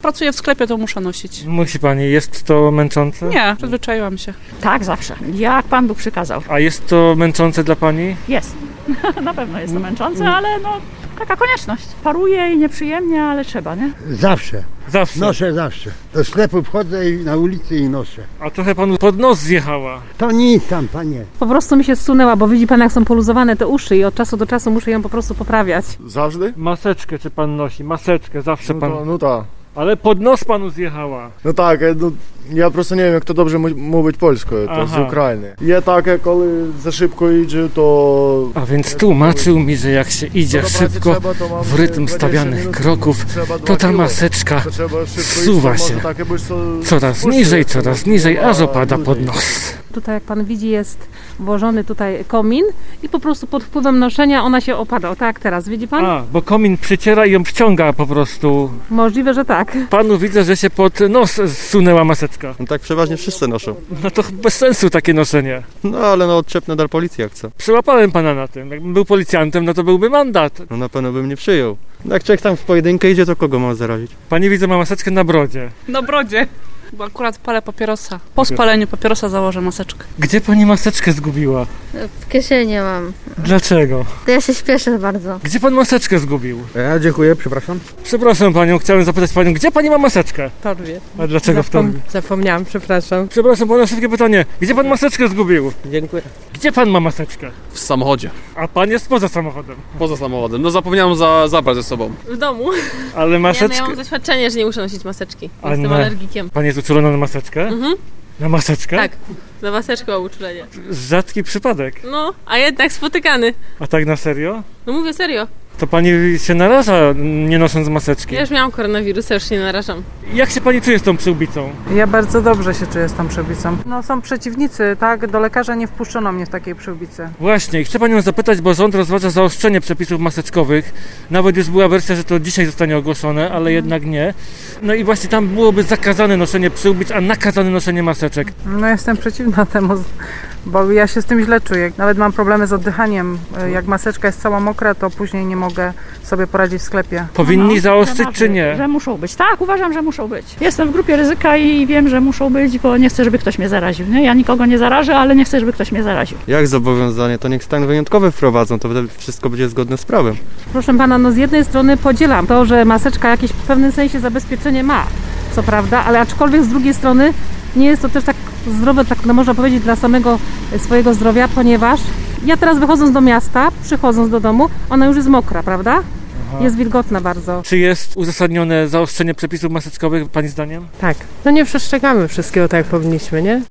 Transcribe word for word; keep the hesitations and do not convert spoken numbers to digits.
pracuję w sklepie, to muszę nosić. Musi pani, jest to męczące? Nie, przyzwyczaiłam się. Tak, zawsze. Jak Pan Bóg przykazał. A jest to męczące dla pani? Jest. Na pewno jest to męczące, ale no taka konieczność. Paruje i nieprzyjemnie, ale trzeba, nie? Zawsze. Zawsze. Noszę zawsze. Do sklepu wchodzę i na ulicy i noszę. A trochę panu pod nos zjechała. To nic tam, panie. Po prostu mi się zsunęła, bo widzi pan, jak są poluzowane te uszy i od czasu do czasu muszę ją po prostu poprawiać. Zawsze? Maseczkę czy pan nosi? Maseczkę zawsze No, pan... to, no tak. Ale pod nos panu zjechała. No tak, no, ja просто nie wiem, jak to dobrze mówić polsku, to Aha. z Ukrainy. Je takie, kiedy za szybko idzie, to... A więc tłumaczył mi, że jak się idzie szybko w rytm stawianych kroków, to ta maseczka zsuwa się coraz niżej, coraz niżej, aż opada pod nos. Tutaj, jak pan widzi, jest włożony tutaj komin i po prostu pod wpływem noszenia ona się opada. O, tak jak teraz, widzi pan? A, bo komin przyciera i ją wciąga po prostu. Możliwe, że tak. Panu widzę, że się pod nos zsunęła maseczka. No tak przeważnie wszyscy noszą. No to bez sensu takie noszenie. No ale no odczepnę do policji jak chcę. Przyłapałem pana na tym. Jakbym był policjantem, no to byłby mandat. No na pewno bym nie przyjął. Jak człowiek tam w pojedynkę idzie, to kogo ma zarazić? Pani widzę ma maseczkę na brodzie. Na brodzie. Bo akurat palę papierosa. Po spaleniu papierosa założę maseczkę. Gdzie pani maseczkę zgubiła? W kieszeni mam. Dlaczego? To ja się śpieszę bardzo. Gdzie pan maseczkę zgubił? Ja dziękuję, przepraszam. Przepraszam panią, chciałem zapytać panią, gdzie pani ma maseczkę? W torbie. A dlaczego w torbie? Zapomniałam, przepraszam. Przepraszam pana, szybkie pytanie. Gdzie pan maseczkę zgubił? Dziękuję. Gdzie pan ma maseczkę? W samochodzie. A pan jest poza samochodem. Poza samochodem. No zapomniałem za, zabrać ze sobą. W domu. Ale Nie, no maseczkę... ja mam zaświadczenie, że nie muszę nosić maseczki. A Jestem nie. alergikiem. Pani jest uczulona na maseczkę? Mhm. Na maseczkę? Tak, na maseczkę mam uczulenie. Rzadki przypadek. No, a jednak spotykany. A tak na serio? No mówię serio. To pani się naraża, nie nosząc maseczki. Ja już miałam koronawirusa, już się nie narażam. Jak się pani czuje z tą przyłbicą? Ja bardzo dobrze się czuję z tą przyłbicą. No są przeciwnicy, tak? Do lekarza nie wpuszczono mnie w takiej przyłbicy. Właśnie, i chcę panią zapytać, bo rząd rozważa zaostrzenie przepisów maseczkowych. Nawet już była wersja, że to dzisiaj zostanie ogłoszone, ale jednak nie. No i właśnie tam byłoby zakazane noszenie przyłbic, a nakazane noszenie maseczek. No jestem przeciwna temu, bo ja się z tym źle czuję. Nawet mam problemy z oddychaniem. Jak maseczka jest cała mokra, to później nie mogę sobie poradzić w sklepie. Powinni No, zaostrzyć że, czy nie? Że muszą być. Tak, uważam, że muszą być. Jestem w grupie ryzyka i wiem, że muszą być, bo nie chcę, żeby ktoś mnie zaraził. Nie? Ja nikogo nie zarażę, ale nie chcę, żeby ktoś mnie zaraził. Jak zobowiązanie, to niech stan wyjątkowy wprowadzą, to wtedy wszystko będzie zgodne z prawem. Proszę pana, no z jednej strony podzielam to, że maseczka jakieś w pewnym sensie zabezpieczenie ma, co prawda, ale aczkolwiek z drugiej strony nie jest to też tak zdrowe, tak no można powiedzieć, dla samego swojego zdrowia, ponieważ ja teraz wychodząc do miasta, przychodząc do domu, ona już jest mokra, prawda? Aha. Jest wilgotna bardzo. Czy jest uzasadnione zaostrzenie przepisów maseczkowych, pani zdaniem? Tak. No nie przestrzegamy wszystkiego tak jak powinniśmy, nie?